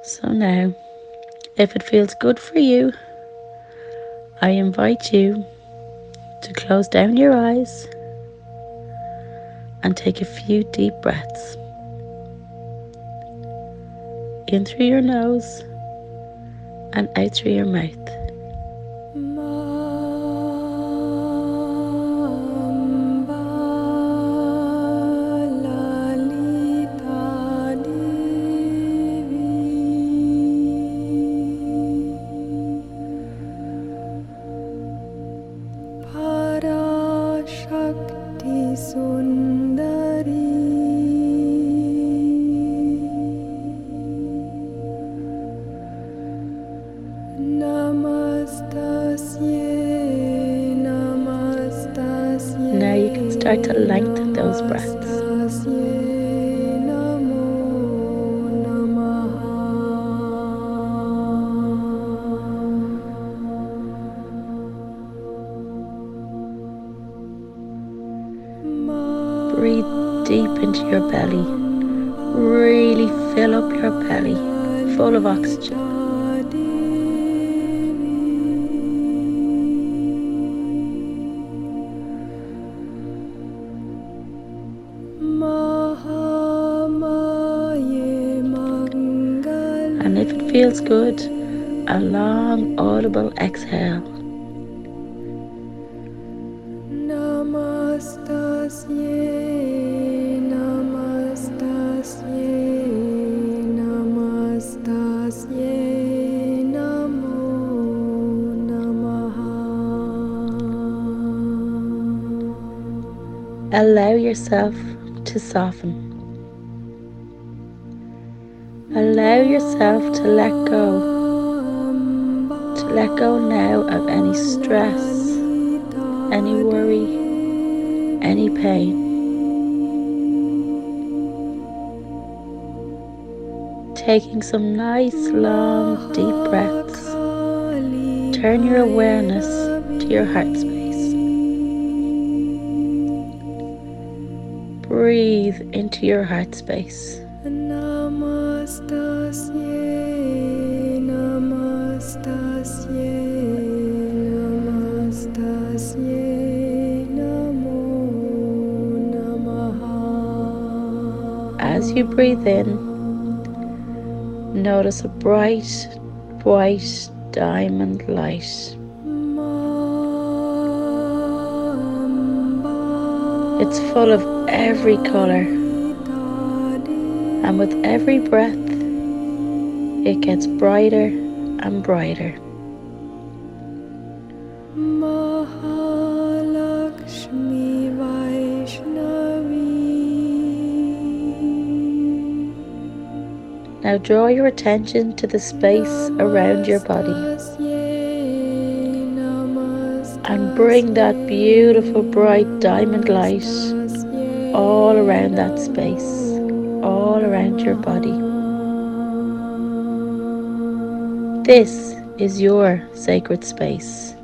So now, if it feels good for you, I invite you to close down your eyes and take a few deep breaths in through your nose and out through your mouth. Now you can start to lengthen those breaths. Breathe deep into your belly. Really fill up your belly full of oxygen. And if it feels good, a long audible exhale. Allow yourself to soften. Allow yourself to let go. To let go now of any stress, any worry, any pain. Taking some nice long deep breaths. Turn your awareness to your heart space. Breathe into your heart space. As you breathe in, notice a bright, white diamond light. It's full of every color, and with every breath, it gets brighter and brighter. Now draw your attention to the space around your body and bring that beautiful bright diamond light all around that space, all around your body. This is your sacred space,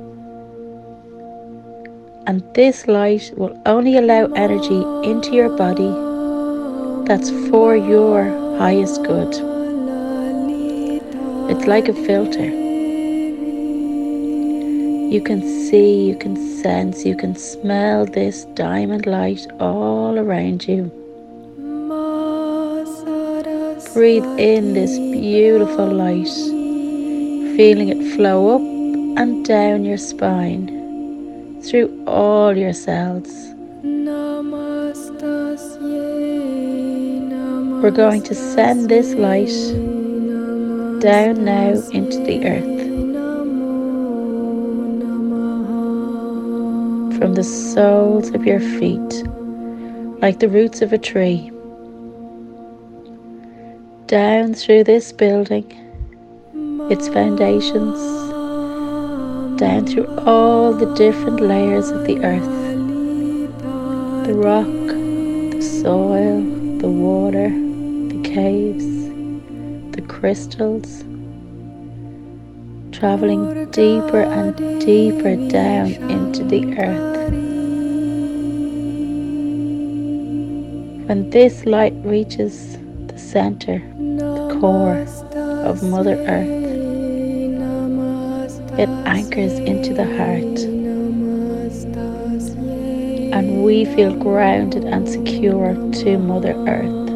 and this light will only allow energy into your body that's for your highest good. It's like a filter. You can see, you can sense, you can smell this diamond light all around you. Breathe in this beautiful light, feeling it flow up and down your spine, through all your cells. We're going to send this light down now into the earth, from the soles of your feet, like the roots of a tree, down through this building, its foundations, down through all the different layers of the earth, the rock, the soil, the water, the caves, the crystals, traveling deeper and deeper down into the earth. When this light reaches the center, the core, of Mother Earth. It anchors into the heart, and we feel grounded and secure to Mother Earth.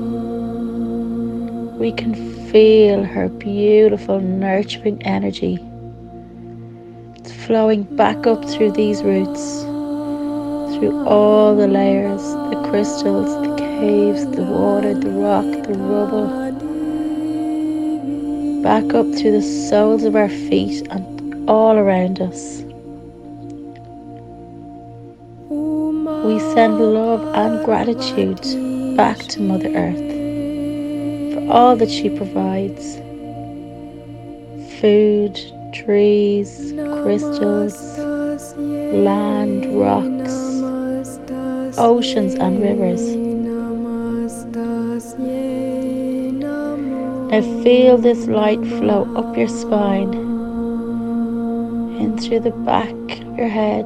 We can feel her beautiful nurturing energy. It's flowing back up through these roots, through all the layers, the crystals, the caves, the water, the rock, the rubble, back up through the soles of our feet and all around us. We send love and gratitude back to Mother Earth for all that she provides. Food, trees, crystals, land, rocks, oceans and rivers. Now feel this light flow up your spine, in through the back of your head.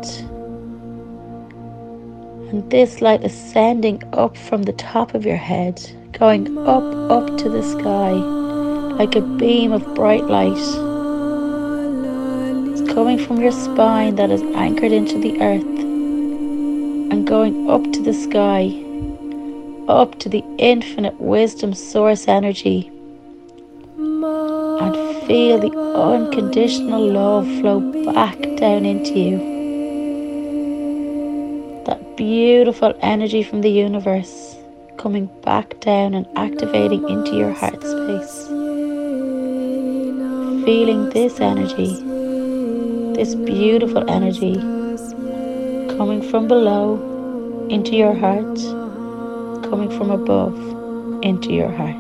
And this light ascending up from the top of your head, going up to the sky, like a beam of bright light. It's coming from your spine that is anchored into the earth, and going up to the sky, up to the infinite wisdom source energy. And feel the unconditional love flow back down into you. That beautiful energy from the universe coming back down and activating into your heart space. Feeling this energy, this beautiful energy coming from below into your heart, coming from above into your heart.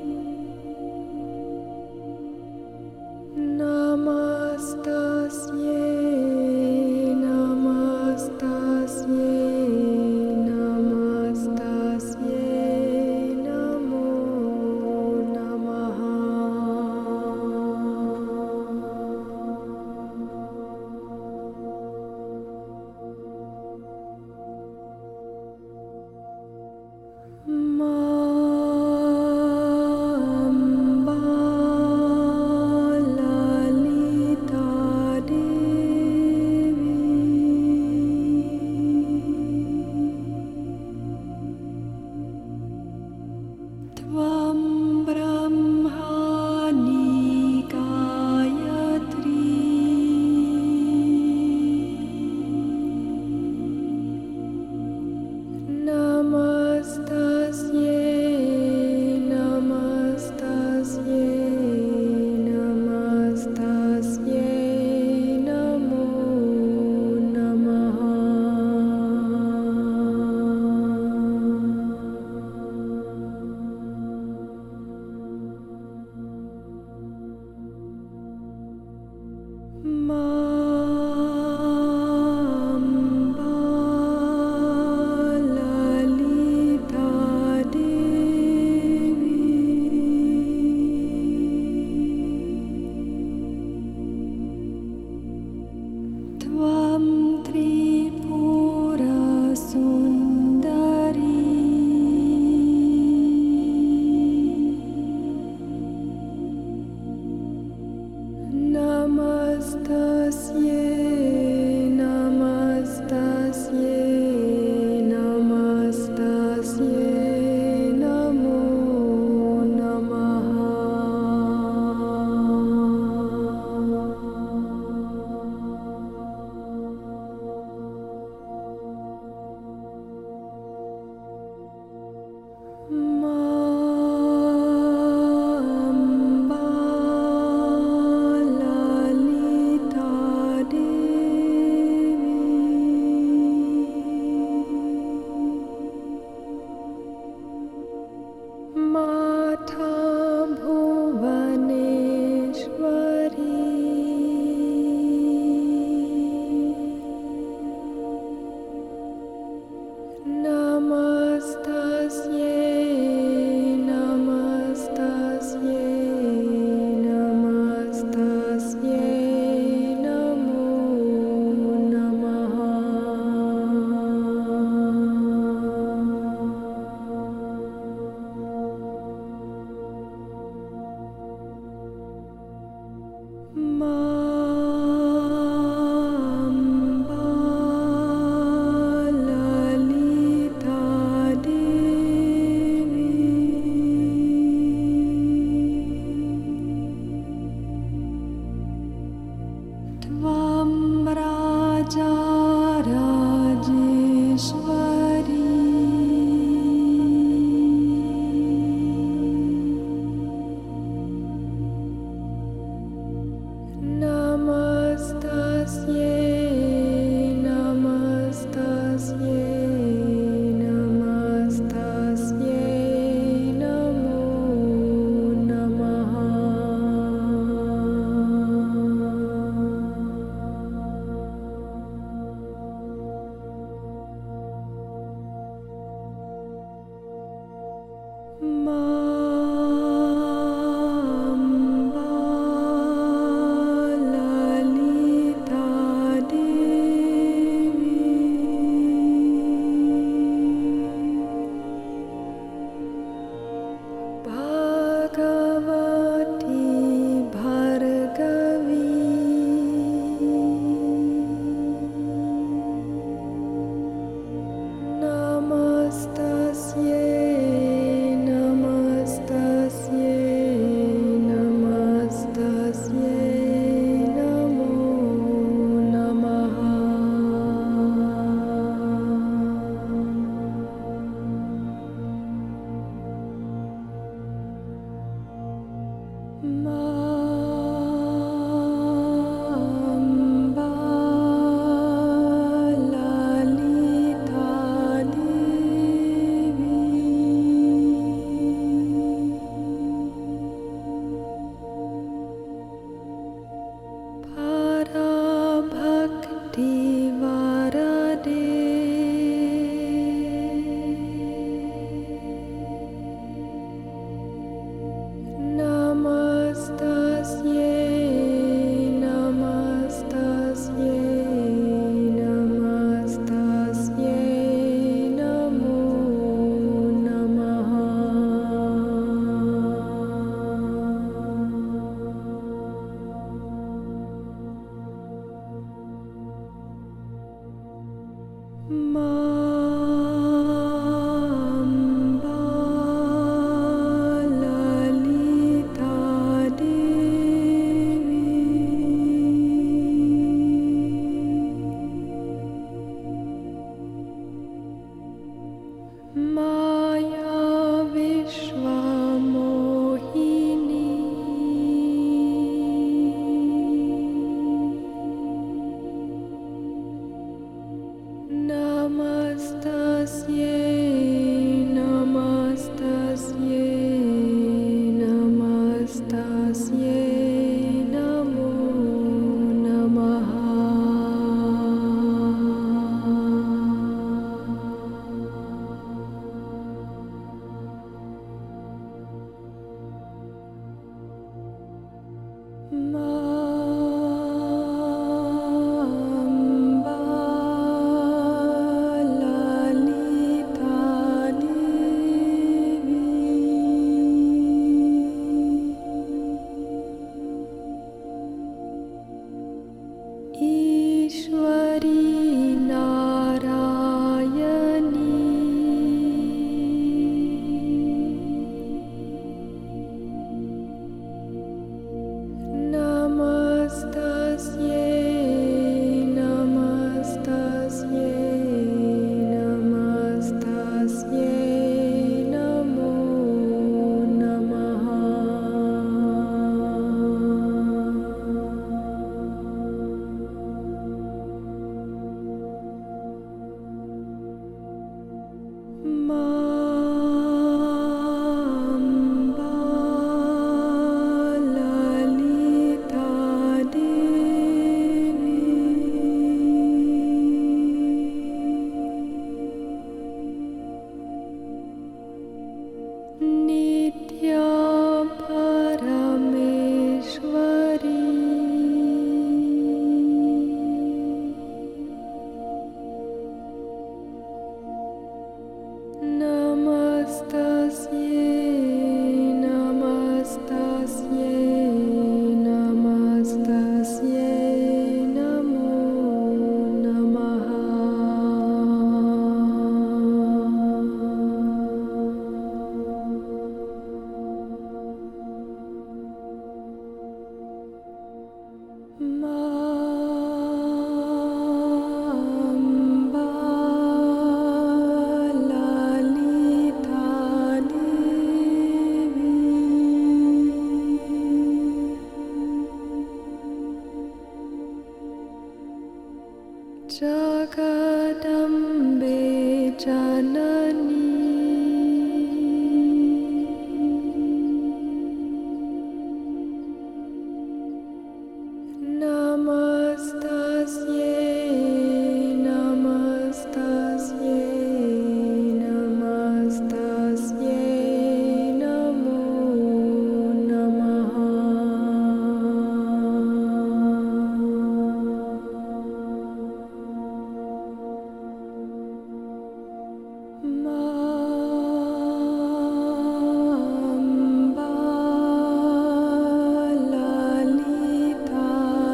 Namastasye Jagadambe Janani Namastasye Namastasye Namastasye Namo Namaha Mamba Lalita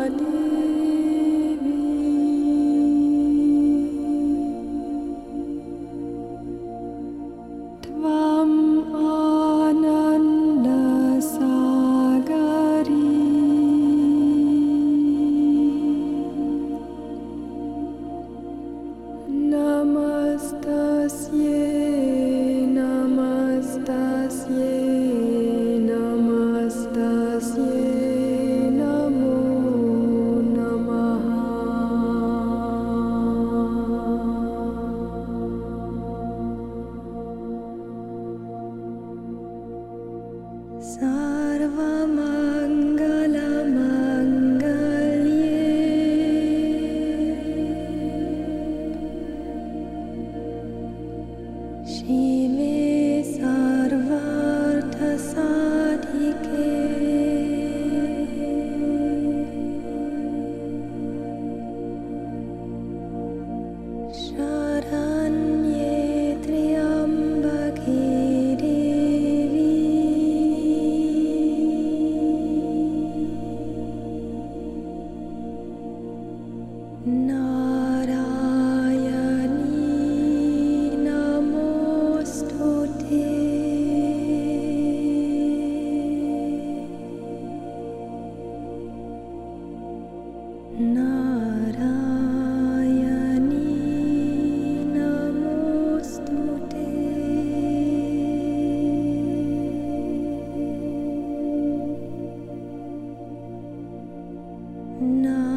Devi Tvam Ananda Sagari Namastasye Namastasye Namastasye Namo Namaha Sarvamangala Mangalye Shive Sarvartha Sadhike Sharanye Triambake Devi Narayani Namostute Narayani Namostute Narayani